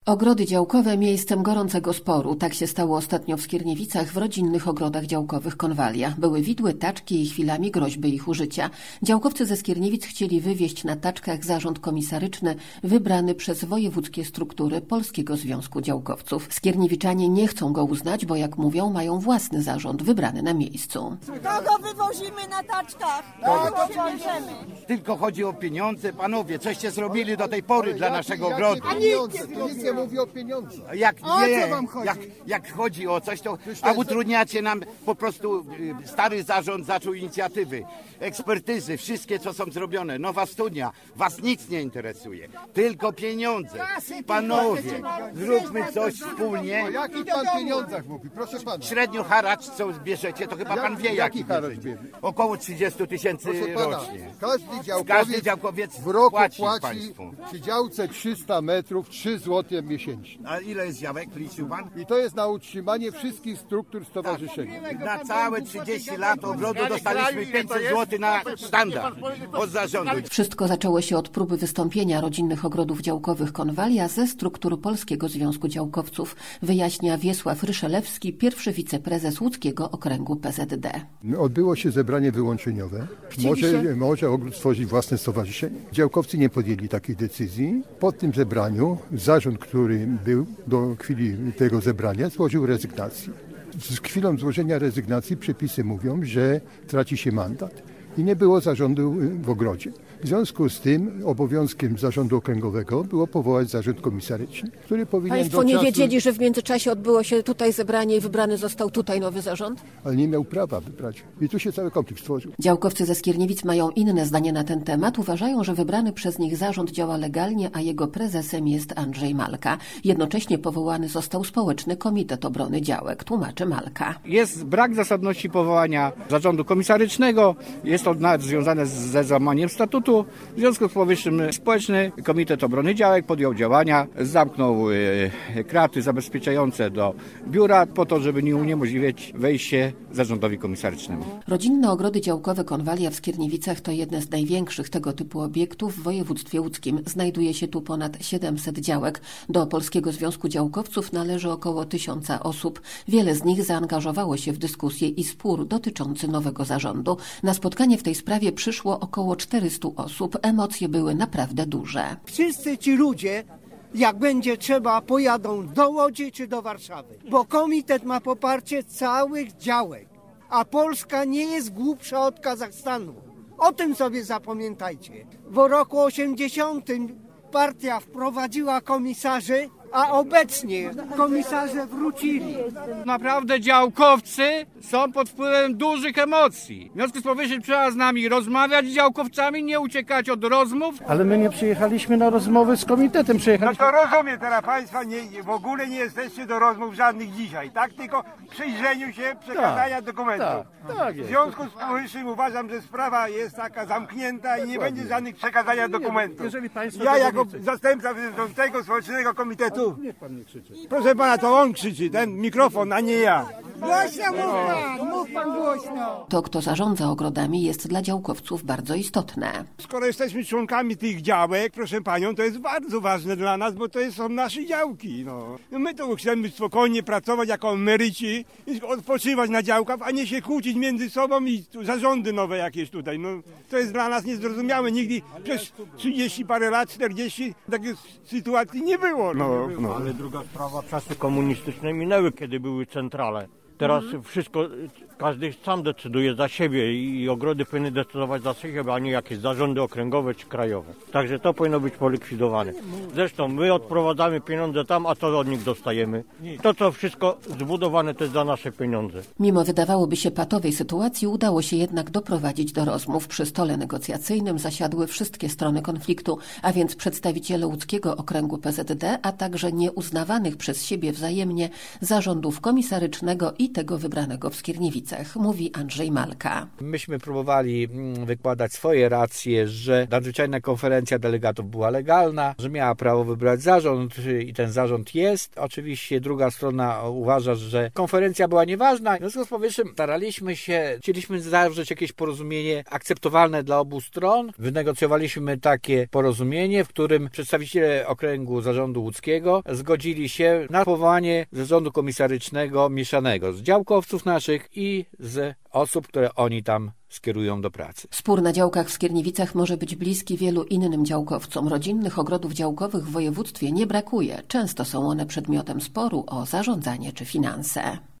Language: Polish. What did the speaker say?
Ogrody działkowe miejscem gorącego sporu. Tak się stało ostatnio w Skierniewicach w rodzinnych ogrodach działkowych Konwalia. Były widły, taczki i chwilami groźby ich użycia. Działkowcy ze Skierniewic chcieli wywieźć na taczkach zarząd komisaryczny wybrany przez wojewódzkie struktury Polskiego Związku Działkowców. Skierniewiczanie nie chcą go uznać, bo jak mówią, mają własny zarząd wybrany na miejscu. Kogo wywozimy na taczkach? Kogo bierzemy? Tylko chodzi o pieniądze. Panowie, coście zrobili do tej pory dla naszego ogrodu? Nic nie mówi o pieniądzach. Jak chodzi o coś, to utrudniacie nam po prostu. Stary zarząd zaczął inicjatywy, ekspertyzy, wszystkie co są zrobione, nowa studnia. Was nic nie interesuje, tylko pieniądze. Panowie, zróbmy coś wspólnie. O jakich pan pieniądzach mówi, proszę pana? Średnio haracz, co bierzecie, to chyba pan wie, jaki haracz bierzecie. bierze? Około 30 000 rocznie. Każdy działkowiec w roku płaci państwu. przy działce 300 metrów 3 zł miesięcznie. A ile jest działek, liczył pan? I to jest na utrzymanie wszystkich struktur stowarzyszenia. Na całe 30 lat ogrodu dostaliśmy 500 zł na sztandar od zarządu. Wszystko zaczęło się od próby wystąpienia rodzinnych ogrodów działkowych Konwalia ze struktur Polskiego Związku Działkowców, wyjaśnia Wiesław Ryszelewski, pierwszy wiceprezes łódzkiego okręgu PZD. Odbyło się zebranie wyłączeniowe. Może ogród stworzyć własne stowarzyszenie. Działkowcy nie podjęli takiej decyzji. Po tym zebraniu zarząd, który był do chwili tego zebrania, złożył rezygnację. Z chwilą złożenia rezygnacji przepisy mówią, że traci się mandat i nie było zarządu w ogrodzie. W związku z tym obowiązkiem zarządu okręgowego było powołać zarząd komisaryczny, który powinien Państwo nie wiedzieli, że w międzyczasie odbyło się tutaj zebranie i wybrany został tutaj nowy zarząd? Ale nie miał prawa wybrać. I tu się cały konflikt stworzył. Działkowcy ze Skierniewic mają inne zdanie na ten temat. Uważają, że wybrany przez nich zarząd działa legalnie, a jego prezesem jest Andrzej Malka. Jednocześnie powołany został Społeczny Komitet Obrony Działek, tłumaczy Malka. Jest brak zasadności powołania zarządu komisarycznego. Jest to nawet związane ze złamaniem statutu. W związku z powyższym Społeczny Komitet Obrony Działek podjął działania, zamknął kraty zabezpieczające do biura po to, żeby nie uniemożliwić wejście zarządowi komisarycznemu. Rodzinne ogrody działkowe Konwalia w Skierniewicach to jedne z największych tego typu obiektów w województwie łódzkim. Znajduje się tu ponad 700 działek. Do Polskiego Związku Działkowców należy około 1000 osób. Wiele z nich zaangażowało się w dyskusję i spór dotyczący nowego zarządu. Na spotkanie w tej sprawie przyszło około 400 osób. Emocje były naprawdę duże. Wszyscy ci ludzie, jak będzie trzeba, pojadą do Łodzi czy do Warszawy, bo komitet ma poparcie całych działek, a Polska nie jest głupsza od Kazachstanu. O tym sobie zapamiętajcie. W roku 80 partia wprowadziła komisarzy, a obecnie komisarze wrócili. Naprawdę działkowcy są pod wpływem dużych emocji. W związku z powyższym trzeba z nami rozmawiać z działkowcami, nie uciekać od rozmów. Ale my nie przyjechaliśmy na rozmowy z komitetem, przyjechaliśmy... No to rozumiem teraz państwa, w ogóle nie jesteście do rozmów żadnych dzisiaj, tak? Tylko przyjrzeniu się przekazania dokumentów. Tak W jest. związku z powyższym uważam, że sprawa jest taka zamknięta i nie będzie żadnych przekazania dokumentów. Jeżeli państwo Ja tego jako nie chcecie. zastępca tego społecznego komitetu, Niech pan nie krzyczy. proszę pana, to on krzyczy, ten mikrofon, a nie ja. Głośno mów pan głośno. To, kto zarządza ogrodami, jest dla działkowców bardzo istotne. Skoro jesteśmy członkami tych działek, proszę panią, to jest bardzo ważne dla nas, bo to są nasze działki. No my tu chcemy spokojnie pracować jako emeryci, i odpoczywać na działkach, a nie się kłócić między sobą i zarządy nowe jakieś tutaj. No, to jest dla nas niezrozumiałe. Nigdy przez 30 parę lat, 40 takiej sytuacji nie było. No. Ale druga sprawa, czasy komunistyczne minęły, kiedy były centrale. Teraz wszystko, każdy sam decyduje za siebie i ogrody powinny decydować za siebie, a nie jakieś zarządy okręgowe czy krajowe. Także to powinno być polikwidowane. Zresztą my odprowadzamy pieniądze tam, a co od nich dostajemy? To, co wszystko zbudowane, to jest za nasze pieniądze. Mimo wydawałoby się patowej sytuacji, udało się jednak doprowadzić do rozmów. Przy stole negocjacyjnym zasiadły wszystkie strony konfliktu, a więc przedstawiciele łódzkiego okręgu PZD, a także nieuznawanych przez siebie wzajemnie zarządów komisarycznego i tego wybranego w Skierniewicach, mówi Andrzej Malka. Myśmy próbowali wykładać swoje racje, że nadzwyczajna konferencja delegatów była legalna, że miała prawo wybrać zarząd i ten zarząd jest. Oczywiście druga strona uważa, że konferencja była nieważna. W związku z powyższym chcieliśmy zawrzeć jakieś porozumienie akceptowalne dla obu stron. Wynegocjowaliśmy takie porozumienie, w którym przedstawiciele okręgu zarządu łódzkiego zgodzili się na powołanie zarządu komisarycznego mieszanego z działkowców naszych i z osób, które oni tam skierują do pracy. Spór na działkach w Skierniewicach może być bliski wielu innym działkowcom. Rodzinnych ogrodów działkowych w województwie nie brakuje. Często są one przedmiotem sporu o zarządzanie czy finanse.